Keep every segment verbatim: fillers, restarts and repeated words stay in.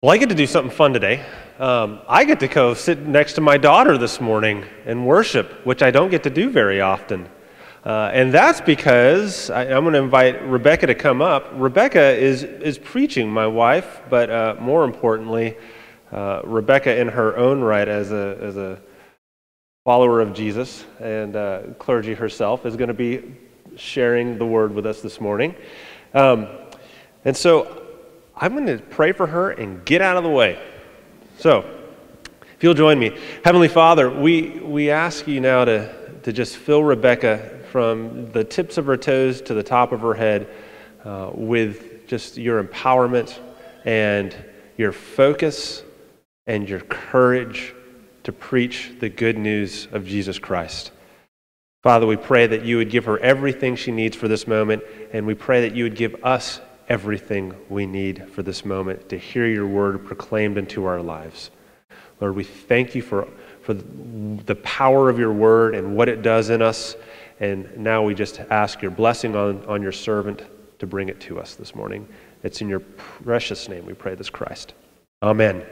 Well, I get to do something fun today. Um, I get to go sit next to my daughter this morning and worship, which I don't get to do very often. Uh, and that's because I, I'm going to invite Rebecca to come up. Rebecca is is preaching, my wife, but uh, more importantly, uh, Rebecca in her own right as a as a follower of Jesus and uh, clergy herself is going to be sharing the word with us this morning. Um, and so I'm going to pray for her and get out of the way. So, if you'll join me. Heavenly Father, we, we ask you now to, to just fill Rebecca from the tips of her toes to the top of her head uh, with just your empowerment and your focus and your courage to preach the good news of Jesus Christ. Father, we pray that you would give her everything she needs for this moment, and we pray that you would give us everything we need for this moment to hear your word proclaimed into our lives. Lord, we thank you for, for the power of your word and what it does in us. And now we just ask your blessing on, on your servant to bring it to us this morning. It's in your precious name we pray this, Christ. Amen.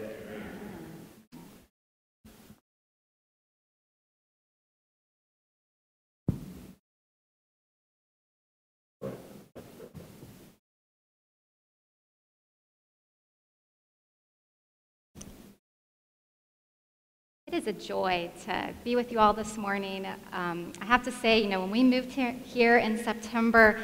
It is a joy to be with you all this morning. Um, I have to say, you know, when we moved here, here in September,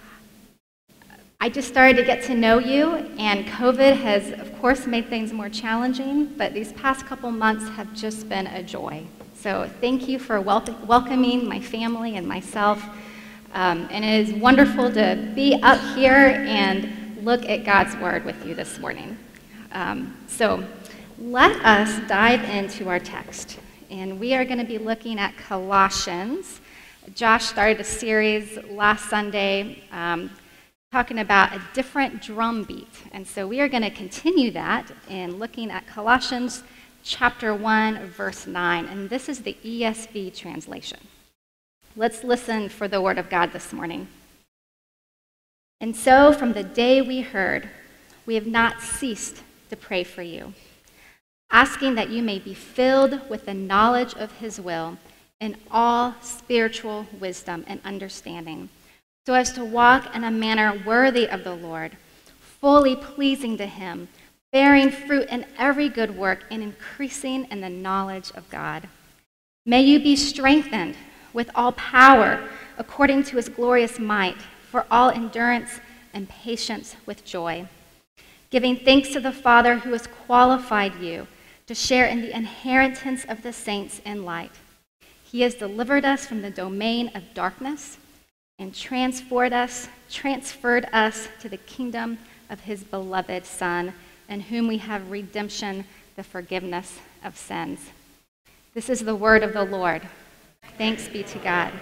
I just started to get to know you, and COVID has, of course, made things more challenging, but these past couple months have just been a joy. So thank you for wel- welcoming my family and myself, um, and it is wonderful to be up here and look at God's Word with you this morning. Um, so. Let us dive into our text, and we are going to be looking at Colossians. Josh started a series last Sunday um, talking about a different drum beat, and so we are going to continue that in looking at Colossians chapter one, verse nine, and this is the E S V translation. Let's listen for the word of God this morning. And so, from the day we heard, we have not ceased to pray for you, asking that you may be filled with the knowledge of his will in all spiritual wisdom and understanding, so as to walk in a manner worthy of the Lord, fully pleasing to him, bearing fruit in every good work and increasing in the knowledge of God. May you be strengthened with all power according to his glorious might, for all endurance and patience with joy, giving thanks to the Father who has qualified you to share in the inheritance of the saints in light. He has delivered us from the domain of darkness and transferred us, transferred us to the kingdom of his beloved Son, in whom we have redemption, the forgiveness of sins. This is the word of the Lord. Thanks be to God.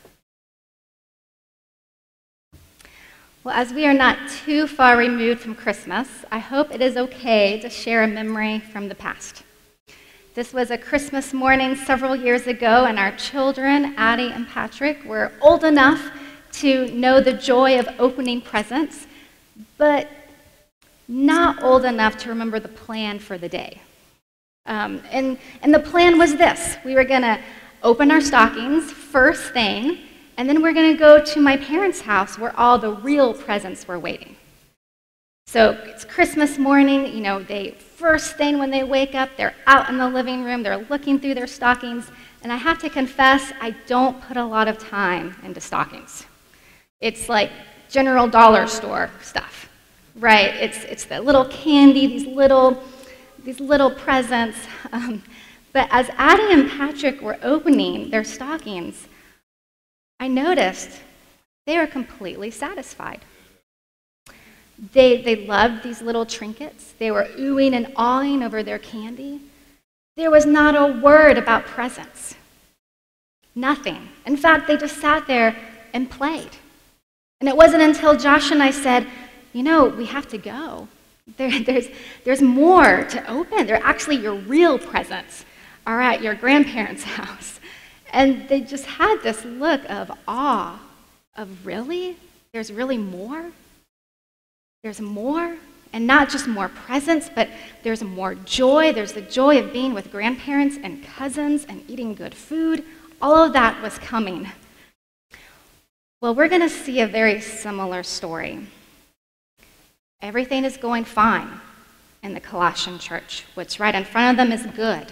Well, as we are not too far removed from Christmas, I hope it is okay to share a memory from the past. This was a Christmas morning several years ago, and our children, Addie and Patrick, were old enough to know the joy of opening presents, but not old enough to remember the plan for the day. Um, and, and the plan was this. We were going to open our stockings first thing, and then we're going to go to my parents' house where all the real presents were waiting. So it's Christmas morning, you know, they first thing when they wake up, they're out in the living room, they're looking through their stockings, and I have to confess, I don't put a lot of time into stockings. It's like general dollar store stuff, right? It's it's the little candy, these little these little presents. Um, but as Addie and Patrick were opening their stockings, I noticed they were completely satisfied. They, they loved these little trinkets. They were oohing and awing over their candy. There was not a word about presents. Nothing. In fact, they just sat there and played. And it wasn't until Josh and I said, you know, we have to go. There, there's, there's more to open. They're actually your real presents are at your grandparents' house. And they just had this look of awe, of really? There's really more? There's more? And not just more presents, but there's more joy. There's the joy of being with grandparents and cousins and eating good food. All of that was coming. Well, we're going to see a very similar story. Everything is going fine in the Colossian church. What's right in front of them is good.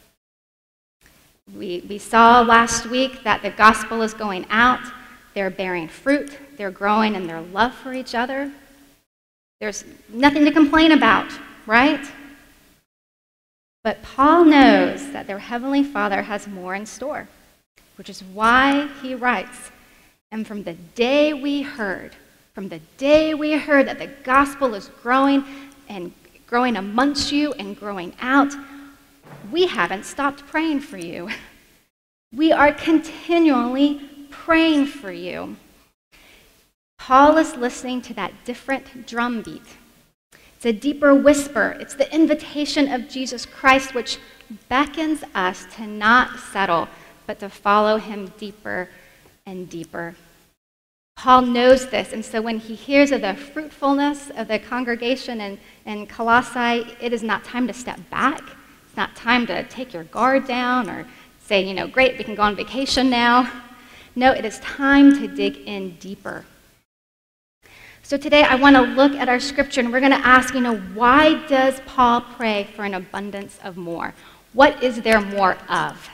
We, we saw last week that the gospel is going out. They're bearing fruit. They're growing in their love for each other. There's nothing to complain about, right? But Paul knows that their Heavenly Father has more in store, which is why he writes, and from the day we heard, from the day we heard that the gospel is growing and growing amongst you and growing out, we haven't stopped praying for you. We are continually praying for you. Paul is listening to that different drum beat. It's a deeper whisper. It's the invitation of Jesus Christ, which beckons us to not settle, but to follow him deeper and deeper. Paul knows this, and so when he hears of the fruitfulness of the congregation in, in Colossae, it is not time to step back. It's not time to take your guard down or say, you know, great, we can go on vacation now. No, it is time to dig in deeper. So today I want to look at our scripture, and we're going to ask, you know, why does Paul pray for an abundance of more? What is there more of?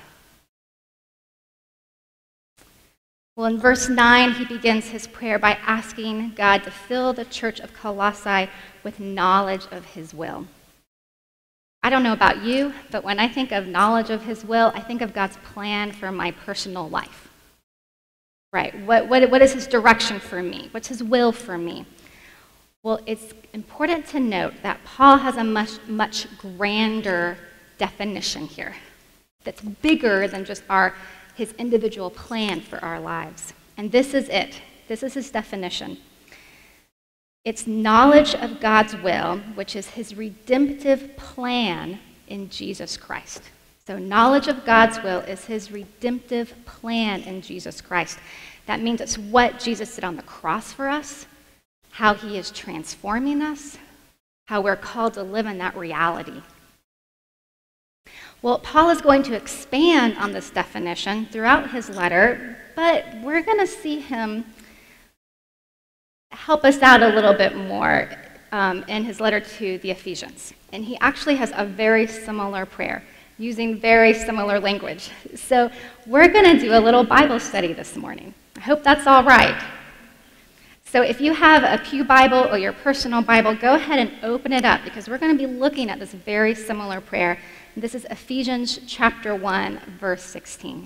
Well, in verse nine, he begins his prayer by asking God to fill the church of Colossae with knowledge of his will. I don't know about you, but when I think of knowledge of his will, I think of God's plan for my personal life. Right, what, what, what is his direction for me? What's his will for me? Well, it's important to note that Paul has a much, much grander definition here that's bigger than just our, his individual plan for our lives. And this is it. This is his definition. It's knowledge of God's will, which is his redemptive plan in Jesus Christ. So knowledge of God's will is his redemptive plan in Jesus Christ. That means it's what Jesus did on the cross for us, how he is transforming us, how we're called to live in that reality. Well, Paul is going to expand on this definition throughout his letter, but we're going to see him help us out a little bit more um, in his letter to the Ephesians. And he actually has a very similar prayer, using very similar language. So we're going to do a little Bible study this morning. I hope that's all right. So if you have a pew Bible or your personal Bible, go ahead and open it up, because we're going to be looking at this very similar prayer. This is Ephesians chapter one, verse sixteen.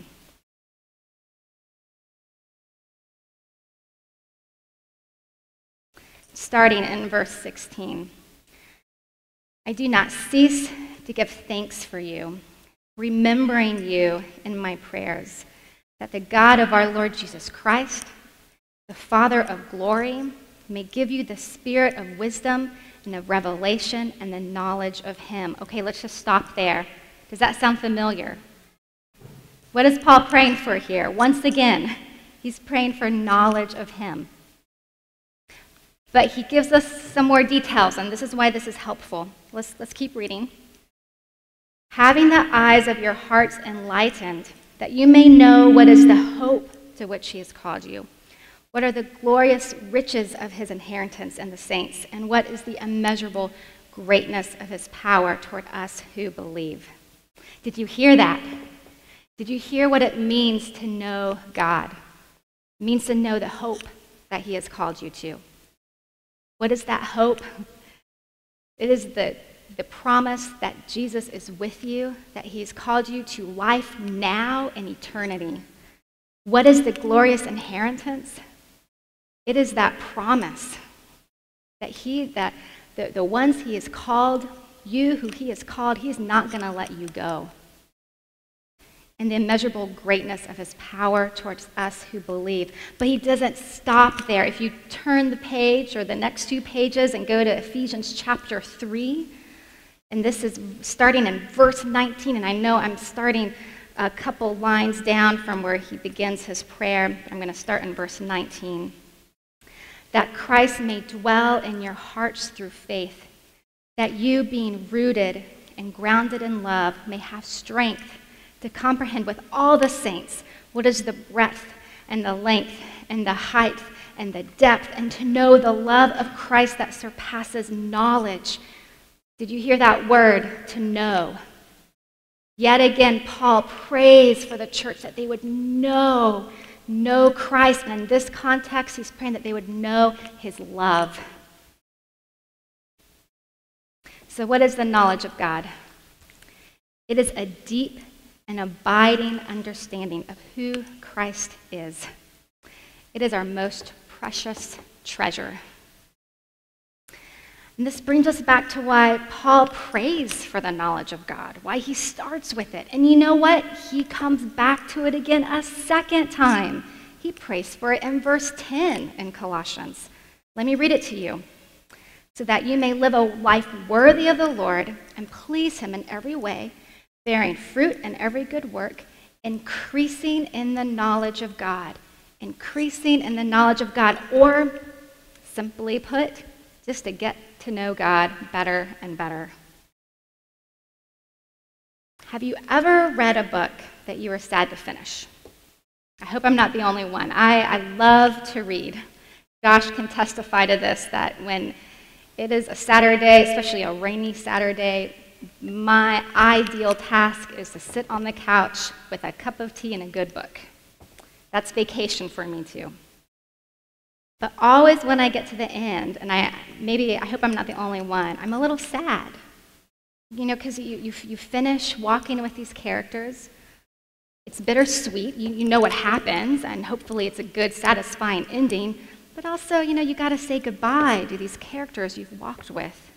Starting in verse sixteen. I do not cease to give thanks for you, remembering you in my prayers, that the God of our Lord Jesus Christ, the Father of glory, may give you the spirit of wisdom and of revelation and the knowledge of him. Okay, let's just stop there. Does that sound familiar? What is Paul praying for here? Once again, he's praying for knowledge of him. But he gives us some more details, and this is why this is helpful. Let's, let's keep reading. Having the eyes of your hearts enlightened, that you may know what is the hope to which he has called you, what are the glorious riches of his inheritance in the saints, and what is the immeasurable greatness of his power toward us who believe. Did you hear that? Did you hear what it means to know God? It means to know the hope that he has called you to. What is that hope? It is the, the promise that Jesus is with you, that he's called you to life now and eternity. What is the glorious inheritance? It is that promise that he, that the, the ones he has called, you who he has called, he's not going to let you go. And the immeasurable greatness of his power towards us who believe. But he doesn't stop there. If you turn the page or the next two pages and go to Ephesians chapter three, and this is starting in verse nineteen, and I know I'm starting a couple lines down from where he begins his prayer. I'm going to start in verse nineteen. That Christ may dwell in your hearts through faith, that you, being rooted and grounded in love, may have strength to comprehend with all the saints what is the breadth and the length and the height and the depth, and to know the love of Christ that surpasses knowledge. Did you hear that word, to know? Yet again, Paul prays for the church that they would know, know Christ. And in this context, he's praying that they would know his love. So what is the knowledge of God? It is a deep and abiding understanding of who Christ is. It is our most precious treasure. And this brings us back to why Paul prays for the knowledge of God, why he starts with it. And you know what? He comes back to it again a second time. He prays for it in verse ten in Colossians. Let me read it to you. So that you may live a life worthy of the Lord and please him in every way, bearing fruit in every good work, increasing in the knowledge of God. Increasing in the knowledge of God, or simply put, just to get to know God better and better. Have you ever read a book that you were sad to finish? I hope I'm not the only one. I, I love to read. Josh can testify to this, that when it is a Saturday, especially a rainy Saturday, my ideal task is to sit on the couch with a cup of tea and a good book. That's vacation for me too. But always when I get to the end, and I maybe I hope I'm not the only one, I'm a little sad. You know, because you, you you finish walking with these characters. It's bittersweet. You, you know what happens, and hopefully it's a good, satisfying ending. But also, you know, you got to say goodbye to these characters you've walked with.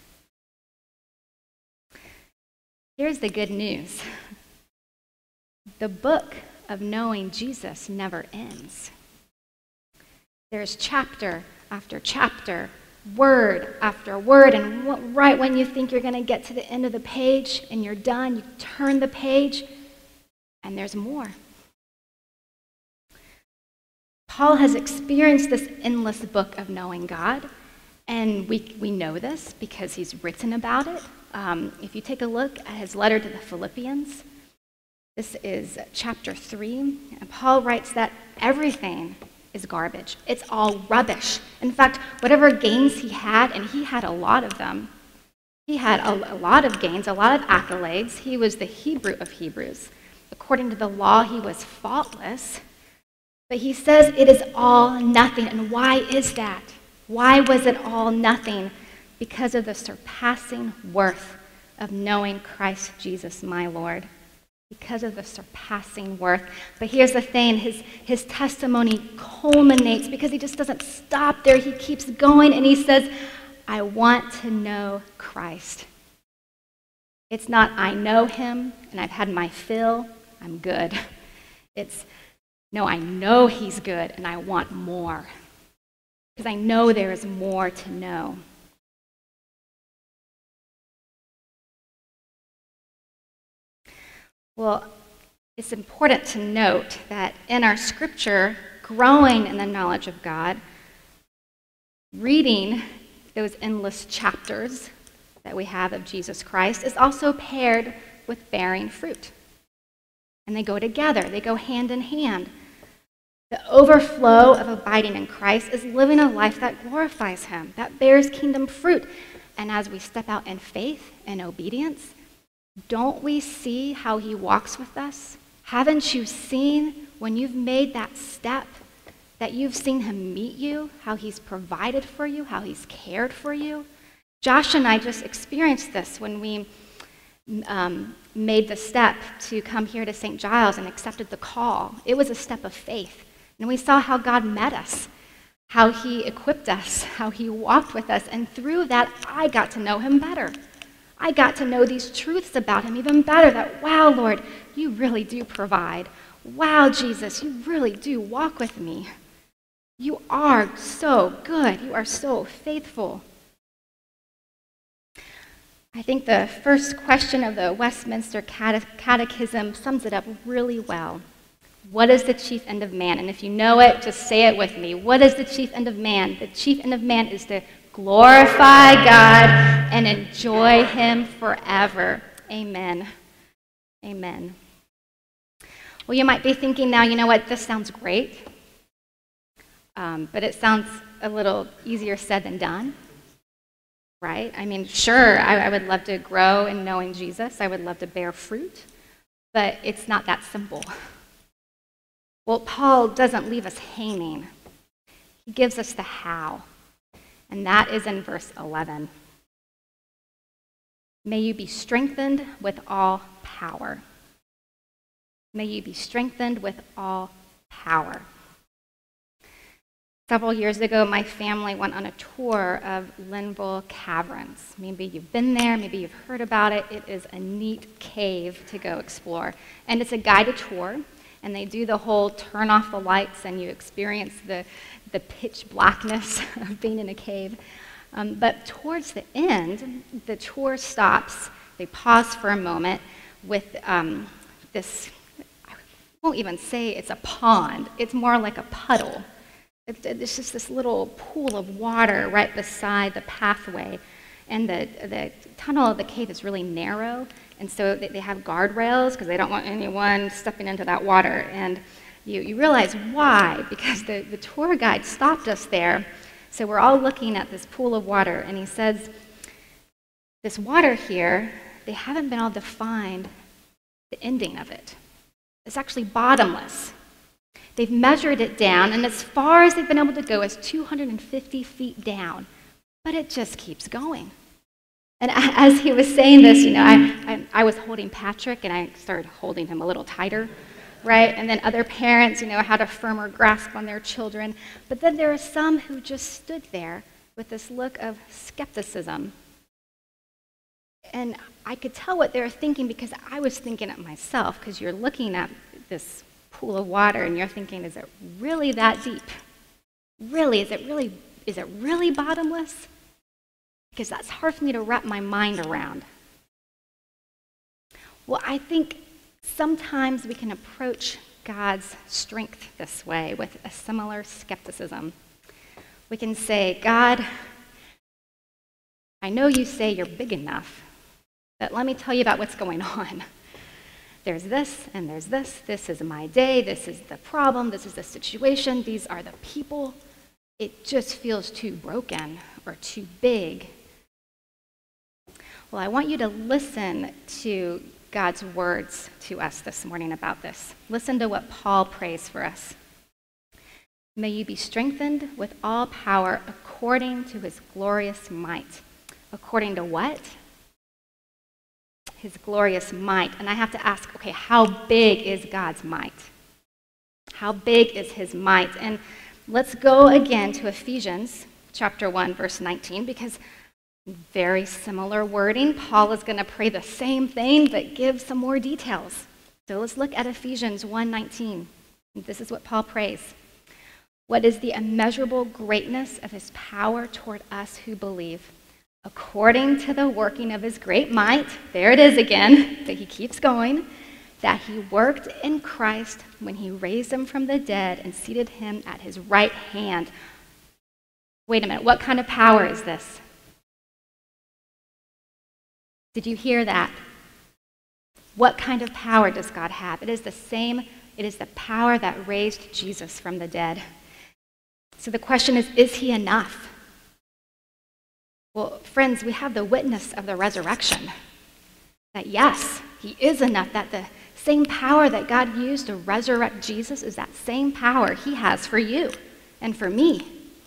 Here's the good news. The book of knowing Jesus never ends. There's chapter after chapter, word after word, and w- right when you think you're going to get to the end of the page and you're done, you turn the page, and there's more. Paul has experienced this endless book of knowing God, and we, we know this because he's written about it. Um, if you take a look at his letter to the Philippians, this is chapter three, and Paul writes that everything is garbage. It's all rubbish. In fact, whatever gains he had, and he had a lot of them, he had a, a lot of gains, a lot of accolades. He was the Hebrew of Hebrews. According to the law, he was faultless. But he says it is all nothing. And why is that? Why was it all nothing? Because of the surpassing worth of knowing Christ Jesus, my Lord. Because of the surpassing worth. But here's the thing, his, his testimony culminates because he just doesn't stop there. He keeps going and he says, I want to know Christ. It's not I know him and I've had my fill, I'm good. It's no, I know he's good and I want more. Because I know there is more to know. Well, it's important to note that in our scripture, growing in the knowledge of God, reading those endless chapters that we have of Jesus Christ is also paired with bearing fruit. And they go together, they go hand in hand. The overflow of abiding in Christ is living a life that glorifies him, that bears kingdom fruit. And as we step out in faith and obedience, don't we see how he walks with us? Haven't you seen when you've made that step that you've seen him meet you, how he's provided for you, how he's cared for you? Josh and I just experienced this when we um, made the step to come here to Saint Giles and accepted the call. It was a step of faith. And we saw how God met us, how he equipped us, how he walked with us. And through that, I got to know him better. I got to know these truths about him even better, that, wow, Lord, you really do provide. Wow, Jesus, you really do walk with me. You are so good. You are so faithful. I think the first question of the Westminster Cate- Catechism sums it up really well. What is the chief end of man? And if you know it, just say it with me. What is the chief end of man? The chief end of man is to glorify God, and enjoy him forever. Amen. Amen. Well, you might be thinking now, you know what, this sounds great, um, but it sounds a little easier said than done, right? I mean, sure, I, I would love to grow in knowing Jesus. I would love to bear fruit, but it's not that simple. Well, Paul doesn't leave us hanging. He gives us the how, and that is in verse eleven. May you be strengthened with all power. May you be strengthened with all power. Several years ago, my family went on a tour of Linville Caverns. Maybe you've been there, maybe you've heard about it. It is a neat cave to go explore. And it's a guided tour, and they do the whole turn off the lights and you experience the, the pitch blackness of being in a cave. Um, but towards the end, the tour stops. They pause for a moment with um, this, I won't even say it's a pond. It's more like a puddle. It, it's just this little pool of water right beside the pathway. And the, the tunnel of the cave is really narrow. And so they, they have guardrails because they don't want anyone stepping into that water. And you, you realize why, because the, the tour guide stopped us there. So we're all looking at this pool of water, and he says, this water here, they haven't been able to find the ending of it. It's actually bottomless. They've measured it down, and as far as they've been able to go is two hundred fifty feet down, but it just keeps going. And as he was saying this, you know, I, I, I was holding Patrick, and I started holding him a little tighter. Right? And then other parents, you know, had a firmer grasp on their children. But then there are some who just stood there with this look of skepticism. And I could tell what they were thinking because I was thinking it myself, because you're looking at this pool of water and you're thinking, is it really that deep? Really? Is it really, is it really bottomless? Because that's hard for me to wrap my mind around. Well, I think sometimes we can approach God's strength this way with a similar skepticism. We can say, God, I know you say you're big enough, but let me tell you about what's going on. There's this and there's this. This is my day. This is the problem. This is the situation. These are the people. It just feels too broken or too big. Well, I want you to listen to God's words to us this morning about this. Listen to what Paul prays for us. May you be strengthened with all power according to his glorious might. According to what? His glorious might. And I have to ask, okay, how big is God's might? How big is his might? And let's go again to Ephesians chapter one, verse nineteen, because very similar wording. Paul is going to pray the same thing, but give some more details. So let's look at Ephesians one nineteen. This is what Paul prays. What is the immeasurable greatness of his power toward us who believe? According to the working of his great might, there it is again, but he keeps going, that he worked in Christ when he raised him from the dead and seated him at his right hand. Wait a minute, what kind of power is this? Did you hear that? What kind of power does God have? It is the same, it is the power that raised Jesus from the dead. So the question is, is he enough? Well, friends, we have the witness of the resurrection. That yes, he is enough, that the same power that God used to resurrect Jesus is that same power he has for you and for me.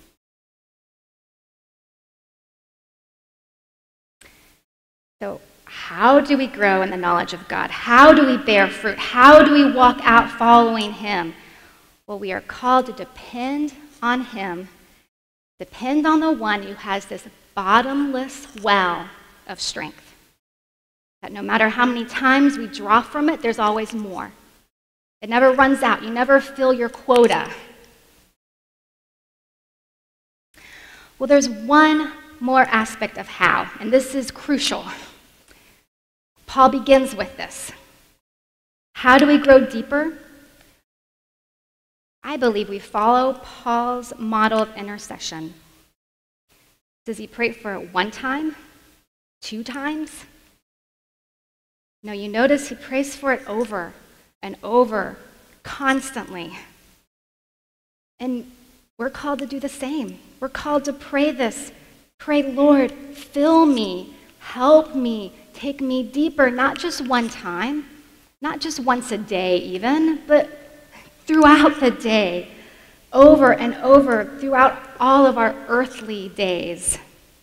So how do we grow in the knowledge of God? How do we bear fruit? How do we walk out following him? Well, we are called to depend on him, depend on the one who has this bottomless well of strength. That no matter how many times we draw from it, there's always more. It never runs out. You never fill your quota. Well, there's one more aspect of how, and this is crucial. Paul begins with this. How do we grow deeper? I believe we follow Paul's model of intercession. Does he pray for it one time? Two times? No, you notice he prays for it over and over, constantly. And we're called to do the same. We're called to pray this. Pray, Lord, fill me, help me, take me deeper, not just one time, not just once a day even, but throughout the day, over and over, throughout all of our earthly days.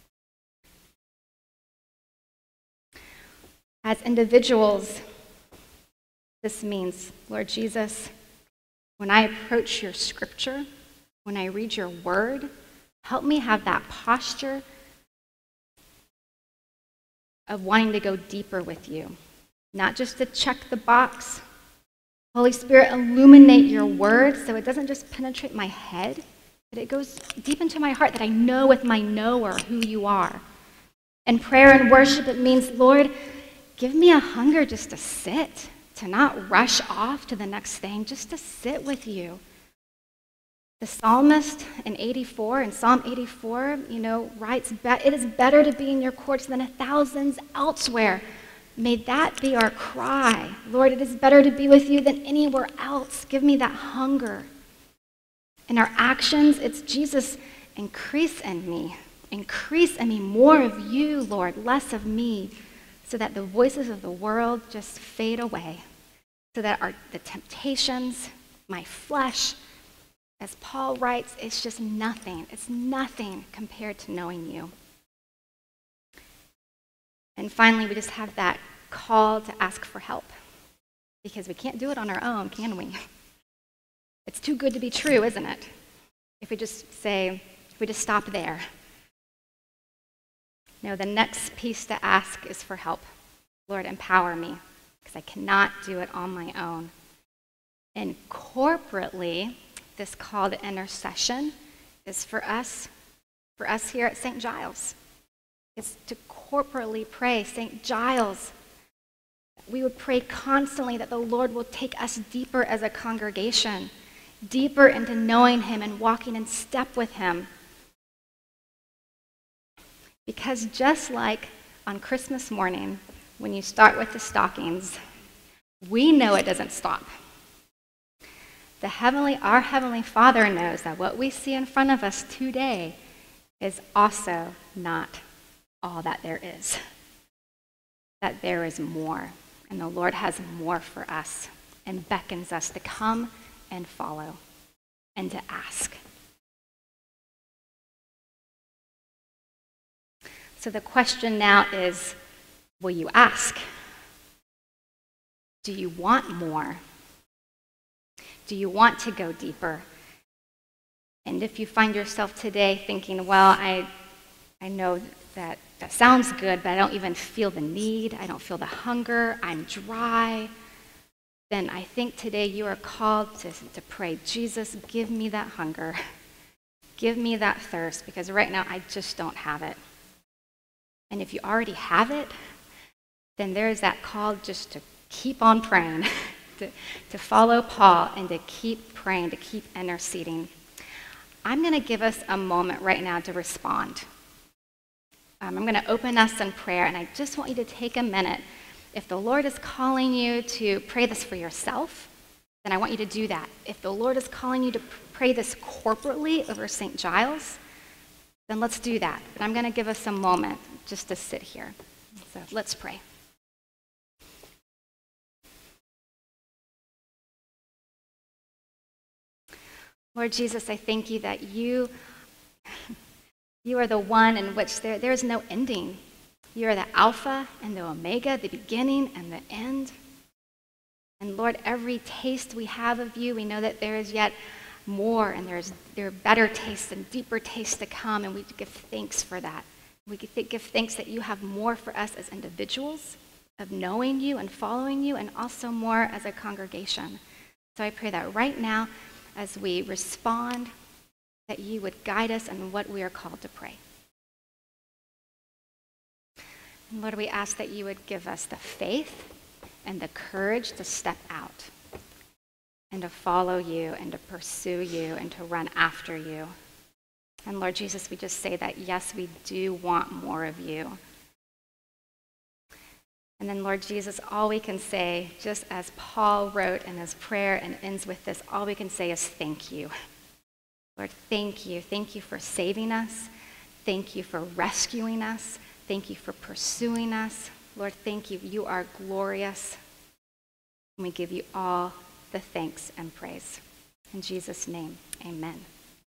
As individuals, this means, Lord Jesus, when I approach your scripture, when I read your word, help me have that posture of wanting to go deeper with you, not just to check the box. Holy Spirit, illuminate your word so it doesn't just penetrate my head, but it goes deep into my heart that I know with my knower who you are. In prayer and worship, it means, Lord, give me a hunger just to sit, to not rush off to the next thing, just to sit with you. The psalmist in eighty-four, in Psalm eighty-four, you know, writes, it is better to be in your courts than a thousand elsewhere. May that be our cry. Lord, it is better to be with you than anywhere else. Give me that hunger. In our actions, it's Jesus, increase in me. Increase in me more of you, Lord, less of me, so that the voices of the world just fade away, so that our, the temptations, my flesh, as Paul writes, it's just nothing. It's nothing compared to knowing you. And finally, we just have that call to ask for help, because we can't do it on our own, can we? It's too good to be true, isn't it? If we just say, if we just stop there. No, the next piece to ask is for help. Lord, empower me, because I cannot do it on my own. And corporately, this call to intercession is for us, for us here at Saint Giles. It's to corporately pray. Saint Giles, we would pray constantly that the Lord will take us deeper as a congregation, deeper into knowing him and walking in step with him. Because just like on Christmas morning, when you start with the stockings, we know it doesn't stop. The heavenly, our Heavenly Father knows that what we see in front of us today is also not all that there is. That there is more, and the Lord has more for us and beckons us to come and follow and to ask. So the question now is, will you ask? Do you want more? Do you want to go deeper? And if you find yourself today thinking, well, I, I know that that sounds good, but I don't even feel the need, I don't feel the hunger, I'm dry, then I think today you are called to, to pray, Jesus, give me that hunger. Give me that thirst, because right now I just don't have it. And if you already have it, then there is that call just to keep on praying, to, to follow Paul and to keep praying, to keep interceding. I'm going to give us a moment right now to respond. Um, I'm going to open us in prayer, and I just want you to take a minute. If the Lord is calling you to pray this for yourself, then I want you to do that. If the Lord is calling you to pray this corporately over Saint Giles, then let's do that. But I'm going to give us a moment just to sit here. So let's pray. Lord Jesus, I thank you that you, you are the one in which there, there is no ending. You are the Alpha and the Omega, the beginning and the end. And Lord, every taste we have of you, we know that there is yet more, and there is there are better tastes and deeper tastes to come, and we give thanks for that. We give thanks that you have more for us as individuals, of knowing you and following you, and also more as a congregation. So I pray that right now, as we respond, that you would guide us in what we are called to pray. And Lord, we ask that you would give us the faith and the courage to step out and to follow you and to pursue you and to run after you. And Lord Jesus, we just say that, yes, we do want more of you. And then, Lord Jesus, all we can say, just as Paul wrote in his prayer and ends with this, all we can say is thank you. Lord, thank you. Thank you for saving us. Thank you for rescuing us. Thank you for pursuing us. Lord, thank you. You are glorious. And we give you all the thanks and praise. In Jesus' name, amen.